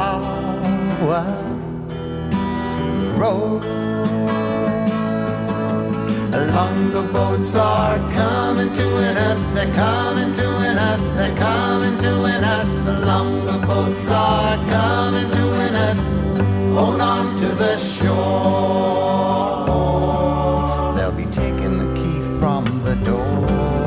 flower grows. Longer boats are coming to us, they're coming to us, they're coming to us. Longer boats are coming to us. Hold on to the shore. They'll be taking the key from the door.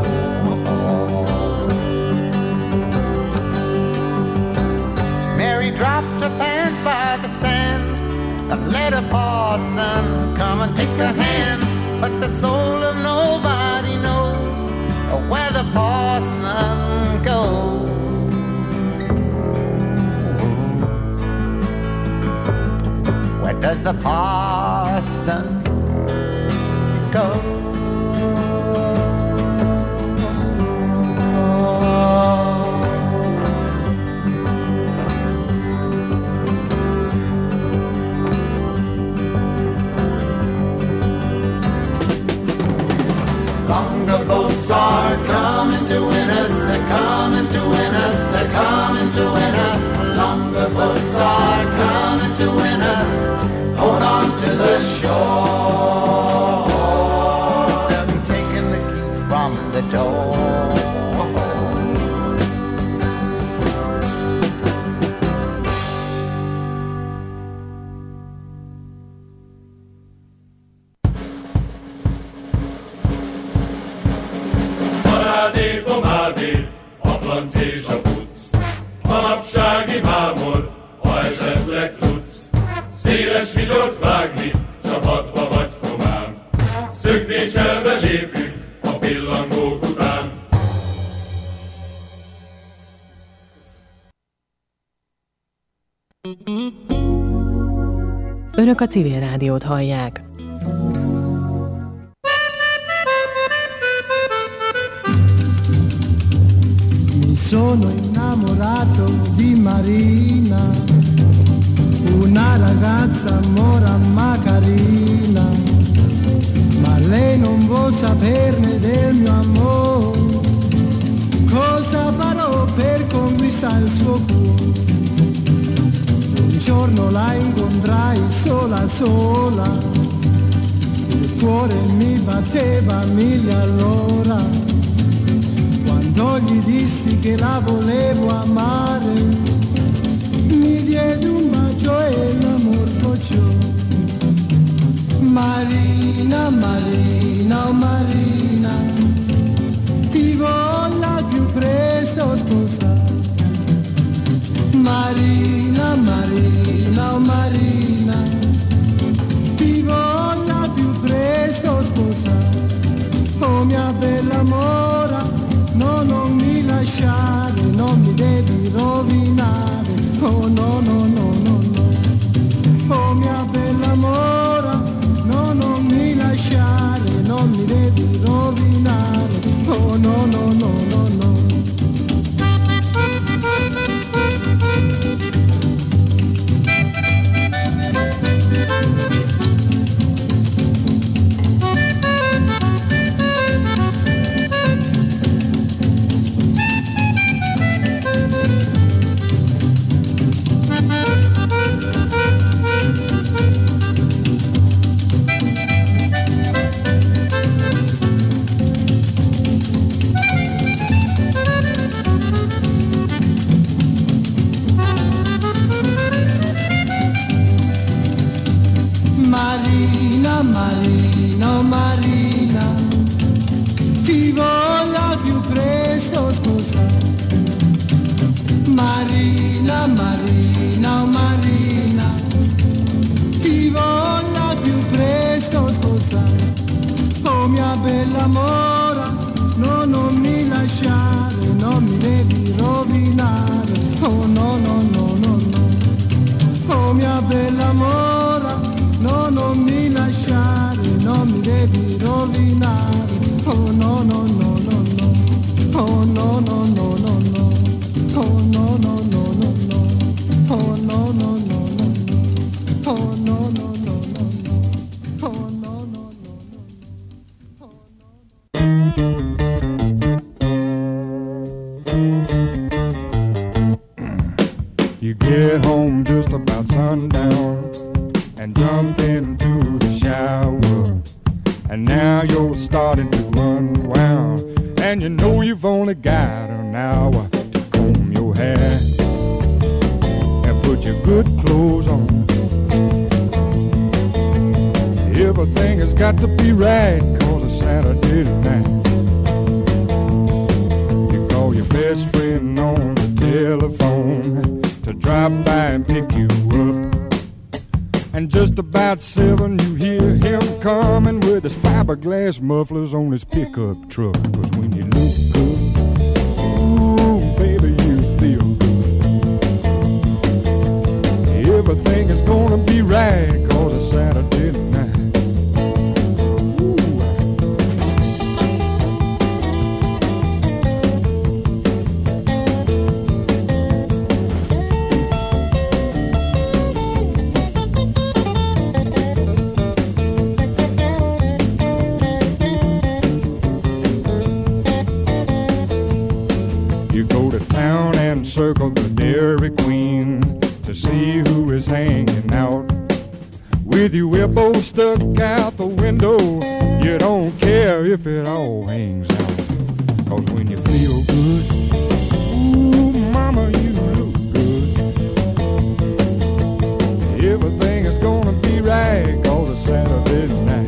Mary dropped her pants by the sand and let her parson come and take her hand. But the soul of nobody knows where the parson goes. Where does the parson go? Longer boats are coming to win us, they're coming to win us, they're coming to win us. Longer boats are coming to win us. Hold on to the shore. They'll be taking the key from the door. Pomádi, a franc és a puc, manapsági mámor, ha esetleg tudsz. Széles vigyort vágni, csapatba vagy komám, szögdécselve lépünk a pillangók után. Önök a Civil Rádiót hallják. Sono innamorato di Marina, una ragazza mora ma carina, ma lei non vuol saperne del mio amore. Cosa farò per conquistare il suo cuore? Un giorno la incontrai sola sola, il cuore mi batteva a mille all'ora. Quando gli dissi che la volevo amare, mi diede un bacio e l'amor sbocciò. Marina, Marina, oh Marina, ti voglio al più presto sposare. Marina, Marina, oh Marina, ti voglio al più presto sposare. Oh mia bella mora, no, non mi lasciare, non mi devi rovinare. Oh no, no, no, no, no. Oh mia bella mora, no, non mi lasciare, non mi devi rovinare. Oh no, no, no, no, no. Marina, Marina, oh Marina, ti voglio più presto sposare. Marina, Marina, oh Marina, ti voglio più presto sposare. Oh mia bella mora, no, non mi lasciare, non mi devi rovinare. Oh no, no, no, no, no. Oh mia bella mora, no, non mi lasciare, non mi devi rovinare. Oh no, no, no, no, no. Oh no, no, no, no, no. Oh no, no, no, no, no. Oh no, no, no, no, no. Oh no, no, no, no, no. Oh no, no, no, no. You get get home just about sundown and jump into the shower. And now you're starting to unwound, and you know you've only got an hour to comb your hair and put your good clothes on. Everything has got to be right, 'cause it's Saturday night. You call your best friend on the telephone to drop by and pick you up. And just about 7 you hear him coming with his fiberglass mufflers on his pickup truck. 'Cause when you look good, ooh, baby, you feel good. Everything is gonna be right, 'cause it's Saturday night. Circle the Dairy Queen to see who is hanging out. With your elbow stuck out the window, you don't care if it all hangs out. 'Cause when you feel good, ooh, mama, you look good. Everything is gonna be right, 'cause it's Saturday night.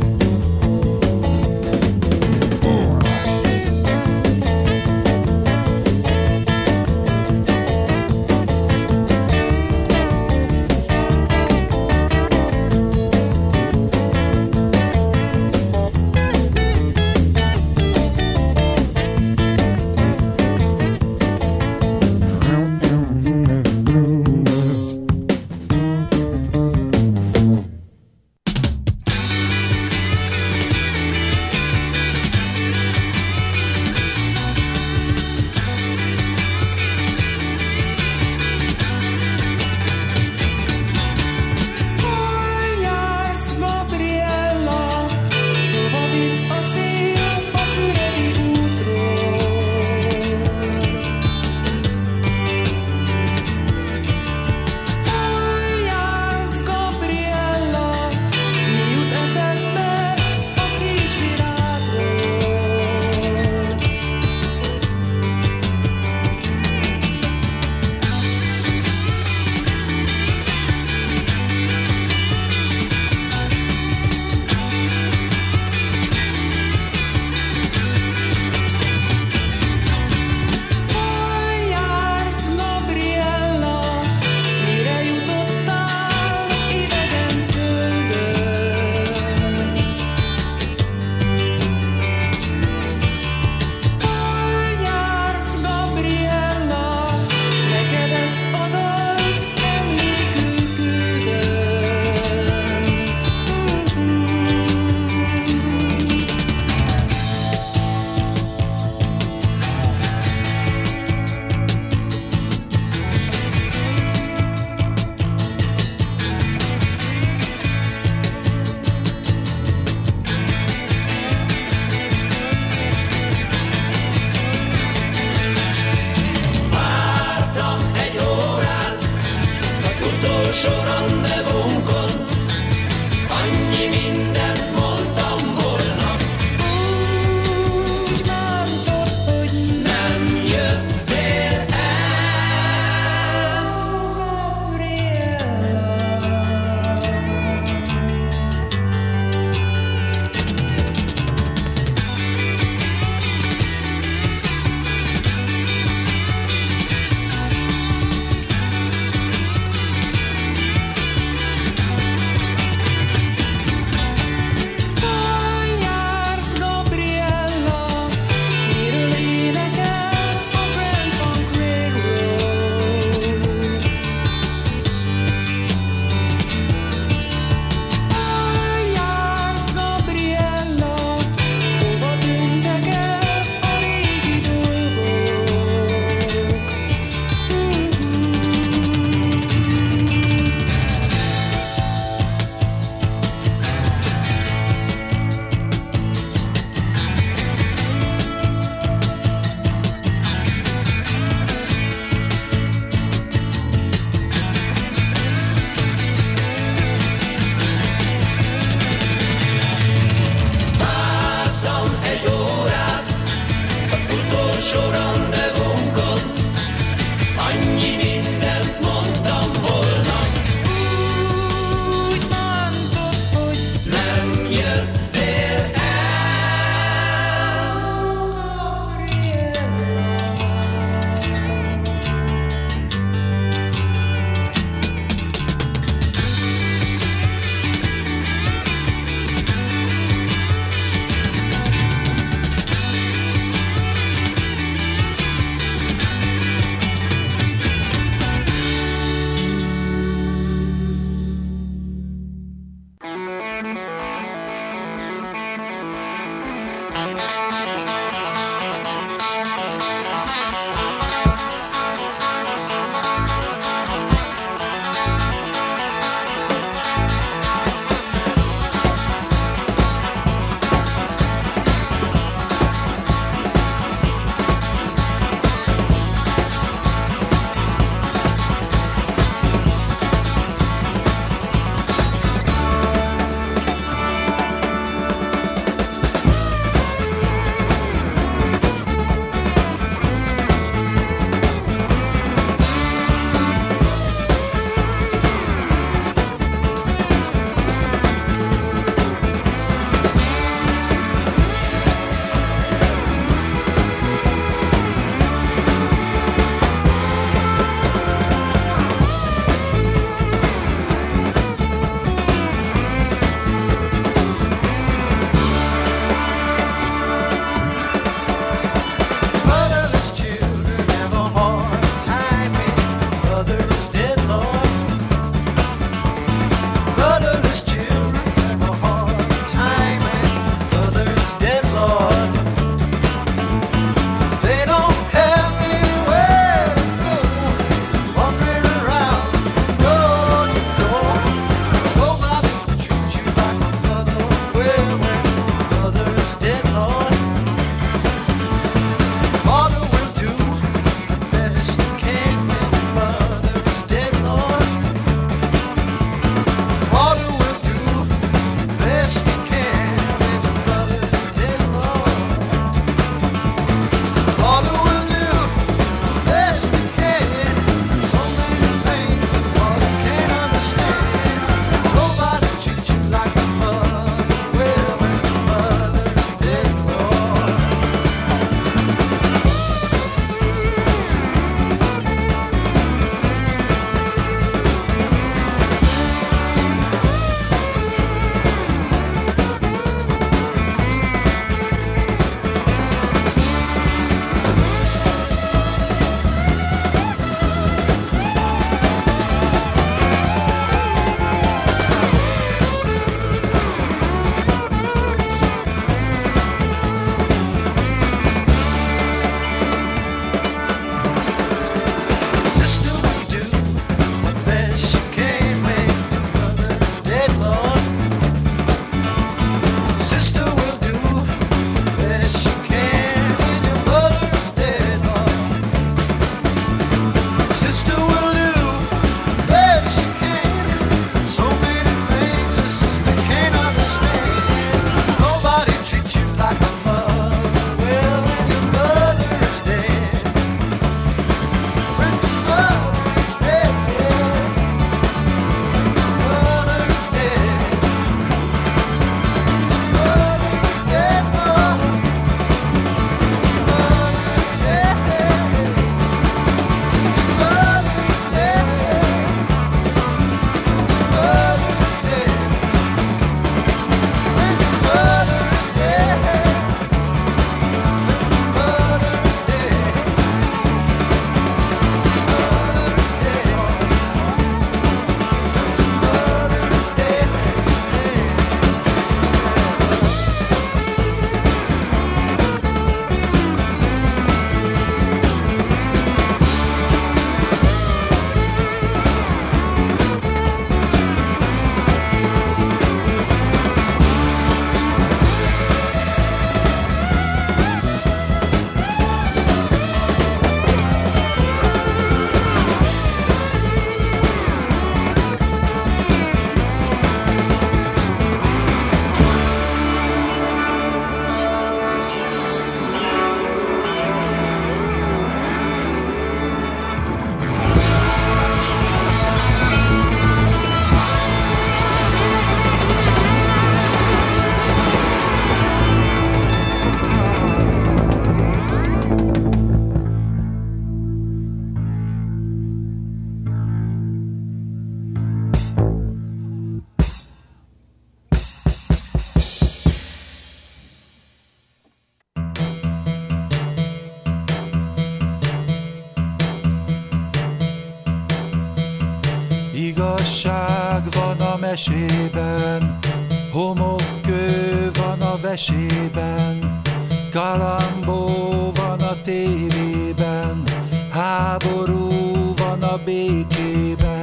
világ van a mesében, homokkő van a vesében, Galambó van a tévében, háború van a békében.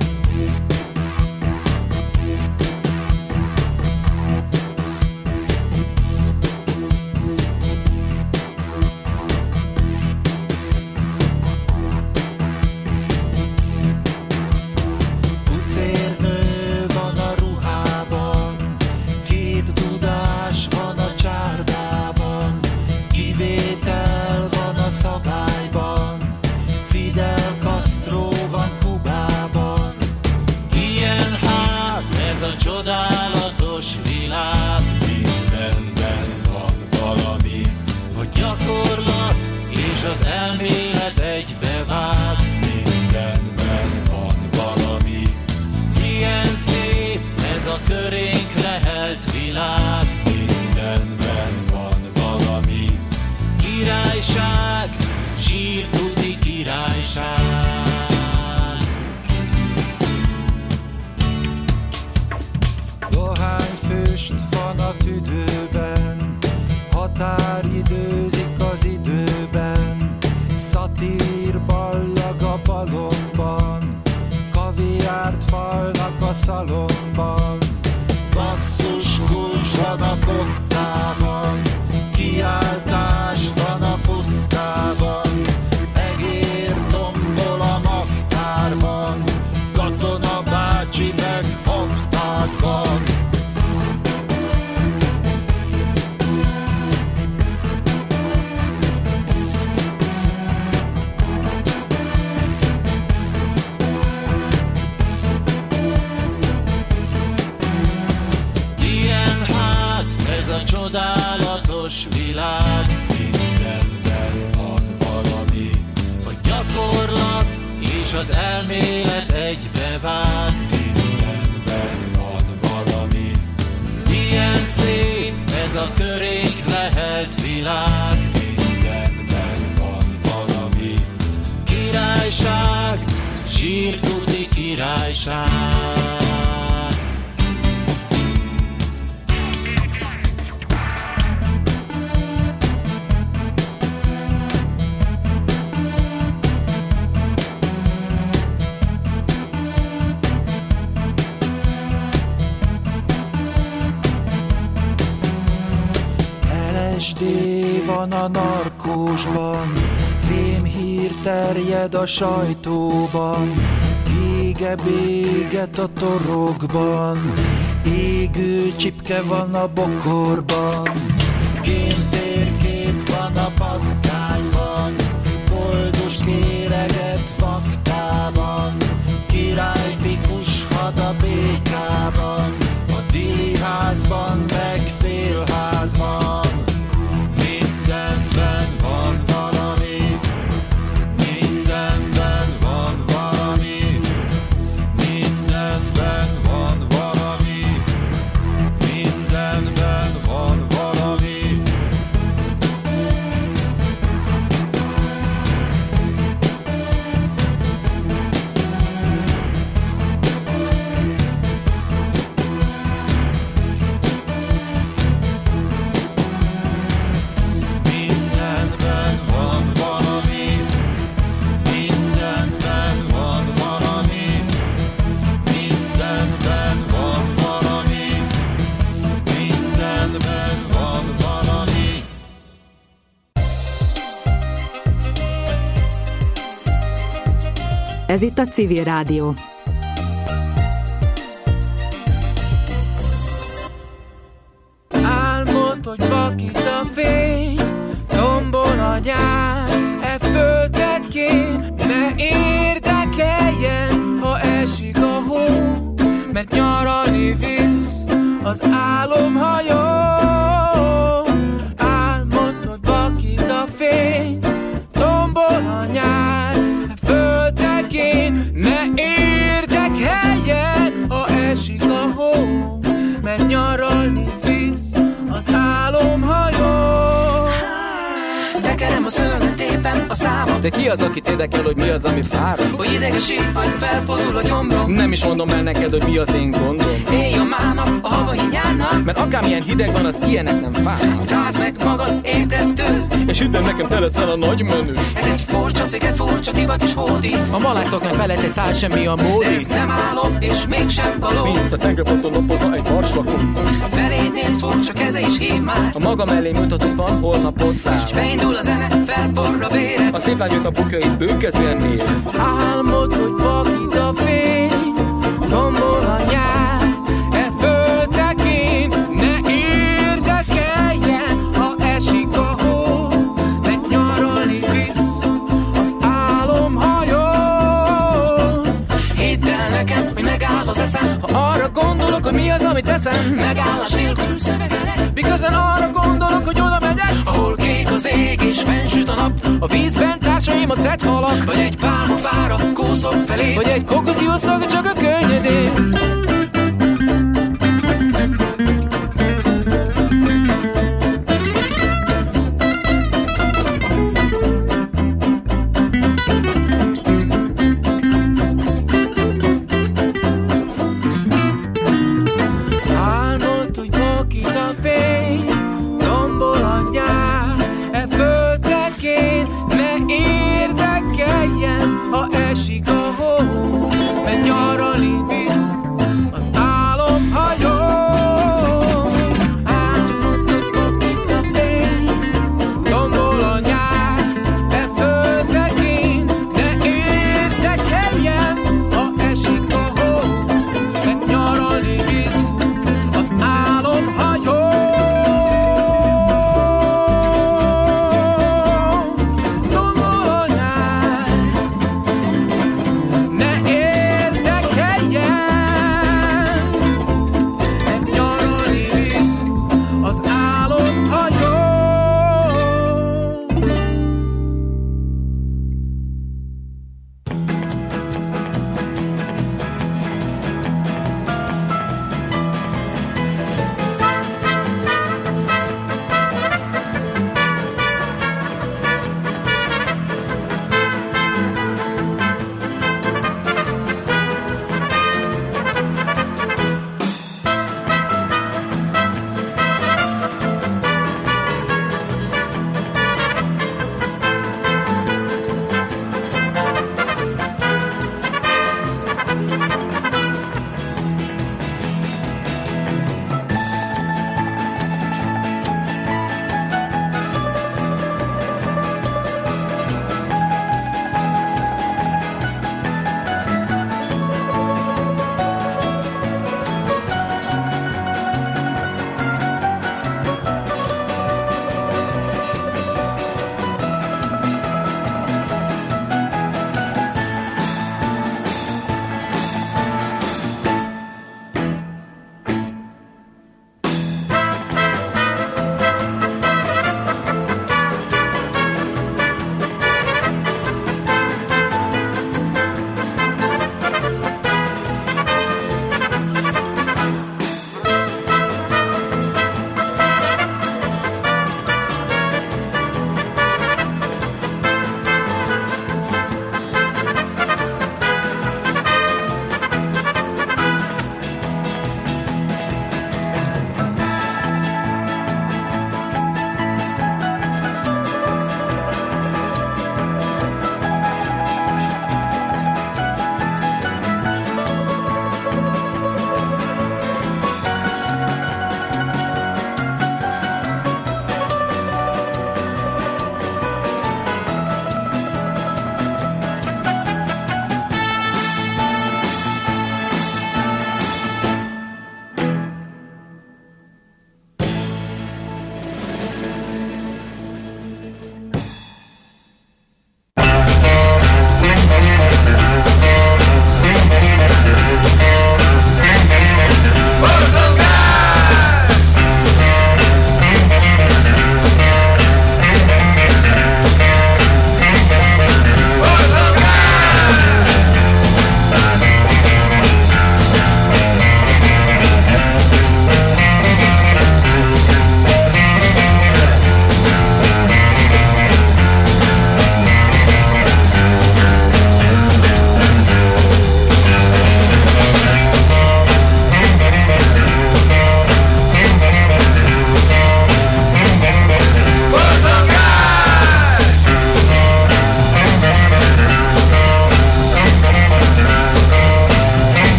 Csodálatos világ, mindenben van valami, a gyakorlat és az elmélet egybevág. Mindenben van valami, milyen szép ez a körénk lehelt világ. Mindenben van valami, királyság, zsírtuti királyság. Dohányfüst van a tüdőben, határidőzik az időben, szatír ballag a balomban, kaviárt falnak a szalomban, basszus kulcs van a kottában, kiáltás van a pusztában, egér tombol a magtárban, katona bácsi meg habtádban. Csodálatos világ, mindenben van valami, a gyakorlat és az elmélet egybevág. Mindenben van valami, milyen szép ez a körénk lehelt világ. Mindenben van valami, királyság, zsírtuti királyság. Van a narkósban, rémhír terjed a sajtóban, ége-béget a torokban, égő csipke van a bokorban, gémtérkép van a patkányban, koldus kéreget vaktában, királyfikus had a békában, a dili házban meg félházban. Mindenben van valami, mindenben van valami, mindenben van valami, mindenben van valami. Ez itt a Civil Rádió. Álmod, hogy vakít a fény, tombol a nyár, e földekén, ne érdekeljen, ha esik a hó, mert nyaralni visz az álomhajó. Álmod, hogy vakít a fény, tombol a nyár, ne érdekeljen, ha esik a hó, mert nyaralni visz az álomhajó. Tekerem a szöveget éppen éppen a számot. De ki az, akit érdekel, hogy mi az, ami fáraszt? Hogy idegesít, vagy felfordul a gyomrom. Nem is mondom el neked, hogy mi az én gondom. Élj a mának, a havai nyárnak. Mert akármilyen hideg van, az ilyenek nem fárnak. Rázd meg magad, ébresztő. És hidd el nekem, te leszel a nagy menő. Ez egy furcsa sziget, furcsa divat és hódít. A malászoknak felett egy szál semmi a módi. De ez nem álom, és mégsem való. Mint a tengerparton napolva egy marslakon. Feléd néz, furcsa keze is hív már. A maga mellé mutat, hogy van holnap hozzá. És beindul a zene, felforr a véred. A szép lányok a bukjait bőkezően mér. Álmod, hogy vakít a fény, tombol a nyár. E földtekint ne érdekeljen, ha esik a hó. Mert nyaralni visz az álomhajón. Hidd el nekem, hogy megáll az eszem, ha arra gondolok, hogy mi az, amit teszem. Megállás nélkül szövegelek, miközben arra gondolok, hogy oda megyek, ahol kék az ég és fennsüt a nap. a vízben társaim a cethalak, vagy egy pálmafára kúszok felé, vagy egy kokosziószag csak a könnyedén.